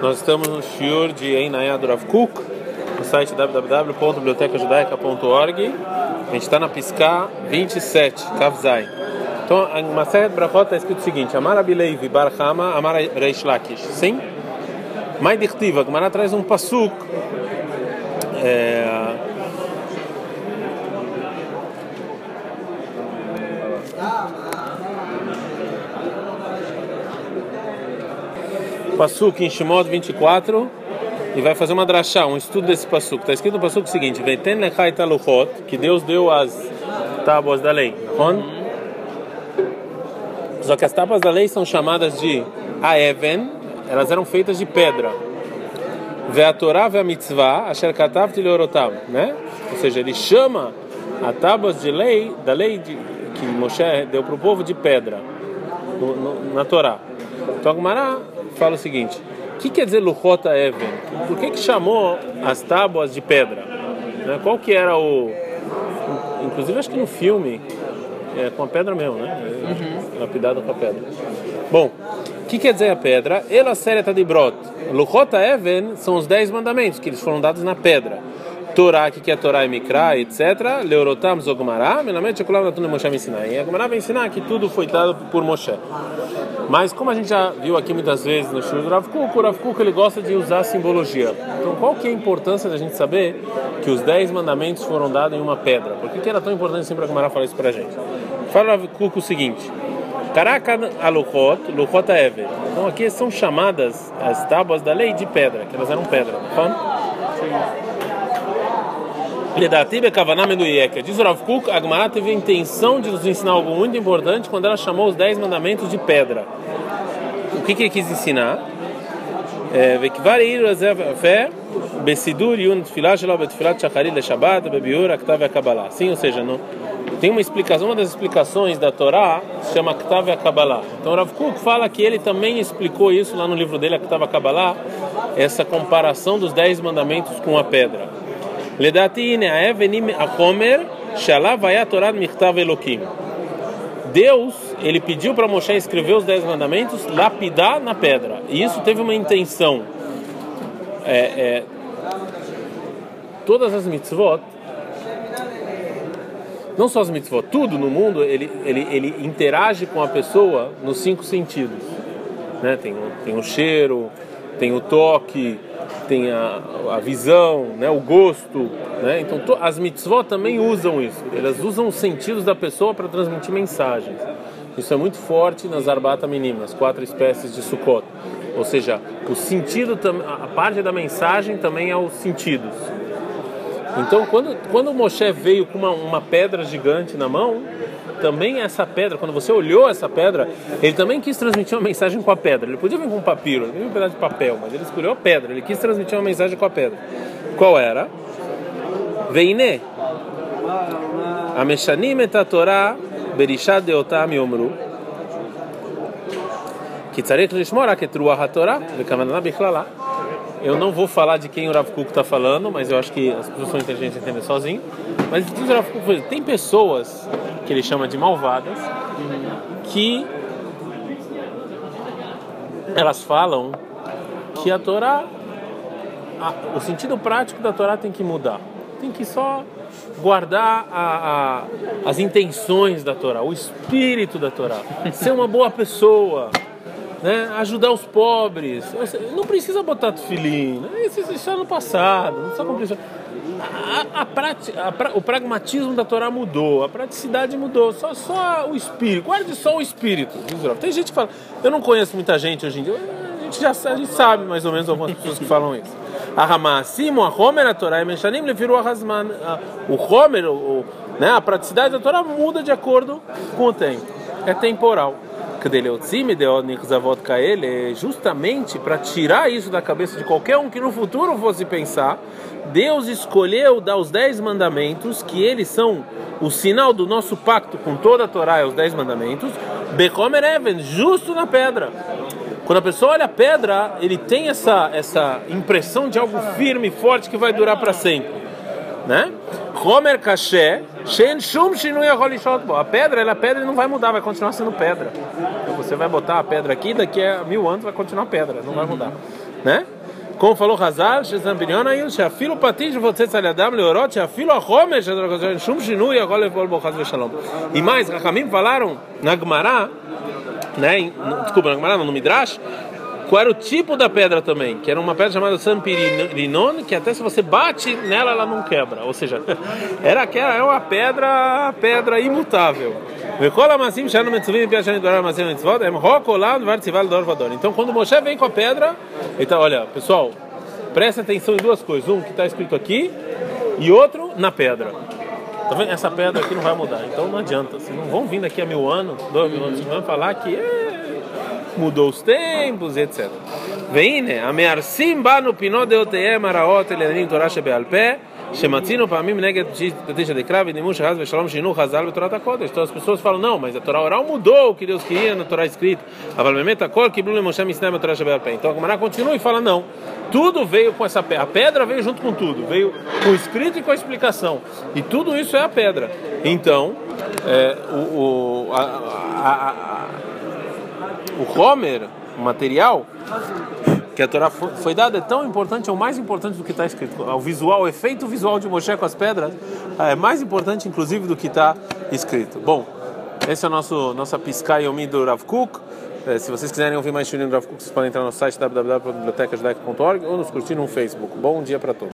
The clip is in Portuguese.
Nós estamos no shiur de Einayah do Rav Kook, no site www.bibliotecajudaica.org. A gente está na Piscá 27, Kavzai. Então, em Maseret Brachot está escrito o seguinte: Amar Abileivi Bar Chama, Amar Reish Lakish. Sim? Mai Dichtiva, Gemara traz um pasuk. Pasuk em Shemot 24 e vai fazer uma drachá, um estudo desse pasuk. Está escrito no pasuk o seguinte: Veten lechai taluchot, que Deus deu as tábuas da lei. Só que as tábuas da lei são chamadas de Aeven, elas eram feitas de pedra. Ve'atorá ve'amitzvah asher katavti leorotav, né? Ou seja, ele chama as tábuas de lei, da lei que Moshe deu para o povo, de pedra na Torá. Então a Gemara fala o seguinte: o que quer dizer Luchot Even? Por que chamou as tábuas de pedra? Qual que era inclusive acho que no filme com a pedra mesmo, né? Lapidado com a pedra. Bom, o que quer dizer a pedra? Ela sereta de brot. Luchot Even são os 10 mandamentos que eles foram dados na pedra. Torá, que é Torá e Mikra, etc. Leorotam Zogmará, Melamed Shekulam Natun Moshe Sinai. E a Gemara vai ensinar que tudo foi dado por Moshe. Mas como a gente já viu aqui muitas vezes no Shur do Rav Kook, o Rav Kook ele gosta de usar simbologia. Então qual que é a importância da gente saber que os 10 mandamentos foram dados em uma pedra? Por que era tão importante sempre a Gemara falar isso pra gente? Fala o Rav Kook o seguinte: Karaka aluchot, luchot Even. Então aqui são chamadas as tábuas da lei de pedra, que elas eram pedra, tá? Diz o Rav Kook, a Gemara teve a intenção de nos ensinar algo muito importante quando ela chamou os 10 mandamentos de pedra. O que ele quis ensinar? Sim, ou seja, tem uma explicação, uma das explicações da Torá se chama Ktav HaKabbalah. Então o Rav Kook fala que ele também explicou isso lá no livro dele, Ktav HaKabbalah, essa comparação dos 10 mandamentos com a pedra. Deus, ele pediu para Moshe escrever os 10 mandamentos, lapidar na pedra. E isso teve uma intenção. Todas as mitzvot, não só as mitzvot, tudo no mundo, ele interage com a pessoa nos 5 sentidos. Né? Tem o cheiro, tem o toque, tem a visão, né, o gosto, né? Então as mitzvot também usam isso. Elas usam os sentidos da pessoa para transmitir mensagens. Isso é muito forte nas Arbata Minim, nas 4 espécies de Sukkot. Ou seja, o sentido, a parte da mensagem também é os sentidos. Então quando Moshe veio com uma pedra gigante na mão, também essa pedra, quando você olhou essa pedra, ele também quis transmitir uma mensagem com a pedra. Ele podia vir com um papiro, ele veio um pedaço de papel, mas ele escolheu a pedra, ele quis transmitir uma mensagem com a pedra. Qual era? Veine Ameshanim et haTorah berishad deotam yomru ki tzarich lishmor רק את רוח התורה וכוונה בכללה. Eu não vou falar de quem o Rav Kook está falando, mas eu acho que as pessoas são inteligentes a entender sozinho. Mas diz o Rav Kook, tem pessoas que ele chama de malvadas, que elas falam que a Torá, o sentido prático da Torá tem que mudar. Tem que só guardar as intenções da Torá, o espírito da Torá, ser uma boa pessoa, né? Ajudar os pobres. Não precisa botar tefilim, né? Isso é no passado, não precisa cumprir. O pragmatismo da Torá mudou, a praticidade mudou, só o espírito, guarde só o espírito. Tem gente que fala, eu não conheço muita gente hoje em dia, a gente sabe mais ou menos algumas pessoas que falam isso. A Homer, a Torá, ele virou a Hasman. O Homer, né, a praticidade da Torá muda de acordo com o tempo, é temporal. Justamente para tirar isso da cabeça de qualquer um que no futuro fosse pensar, Deus escolheu dar os 10 mandamentos, que eles são o sinal do nosso pacto com toda a Torá, os 10 mandamentos, Bechomer Even, justo na pedra. Quando a pessoa olha a pedra, ele tem essa impressão de algo firme, forte, que vai durar para sempre, né? Homer Kashe, Shen Shum Shinui Aholishot. A pedra, ela é pedra e não vai mudar, vai continuar sendo pedra. Então você vai botar a pedra aqui, daqui a 1000 anos vai continuar pedra, não vai mudar. né? Como falou Hazal, Shafilo Patij Votzet Aliadam Leorot, Shafilo Achomer, Shum Shinui, agora levou o Chaz Veshalom. E mais, Rahamim falaram na Gemara, né? Desculpa, na Gemara, no Midrash, qual era o tipo da pedra também, que era uma pedra chamada Sampirinon, que até se você bate nela, ela não quebra. Ou seja, era uma pedra imutável. Então, quando Moshe vem com a pedra, então, olha, pessoal, presta atenção em duas coisas: um que está escrito aqui e outro na pedra. Tá vendo? Essa pedra aqui não vai mudar, então não adianta. Vocês não vão vir daqui a 1000 anos, 2000 anos, vão falar que mudou os tempos, etc. Vem, né? Amearsim banu pinot deoteem araot elenim Torah shebeal peh shematzinu pamim neged tisha de krav nimush haz veshalom shinu hazal betorat hakodesh. Então as pessoas falam, não, mas a Torá oral mudou o que Deus queria na Torá escrita. Aval memet hakol kiblu lemoshe misneh Torah shebeal peh. Então a Gemara continua e fala, não, tudo veio com essa pedra. A pedra veio junto com tudo, veio com o escrito e com a explicação. E tudo isso é a pedra. Então, o Homer, o material que a Torá foi dada é tão importante, é o mais importante do que está escrito. O visual, o efeito visual de Moshe com as pedras é mais importante, inclusive, do que está escrito. Bom, esse é o nossa Piscai Yomi do Rav Kook. Se vocês quiserem ouvir mais shiurim do Rav Kook, vocês podem entrar no site www.bibliotecajudaica.org ou nos curtir no Facebook. Bom dia para todos.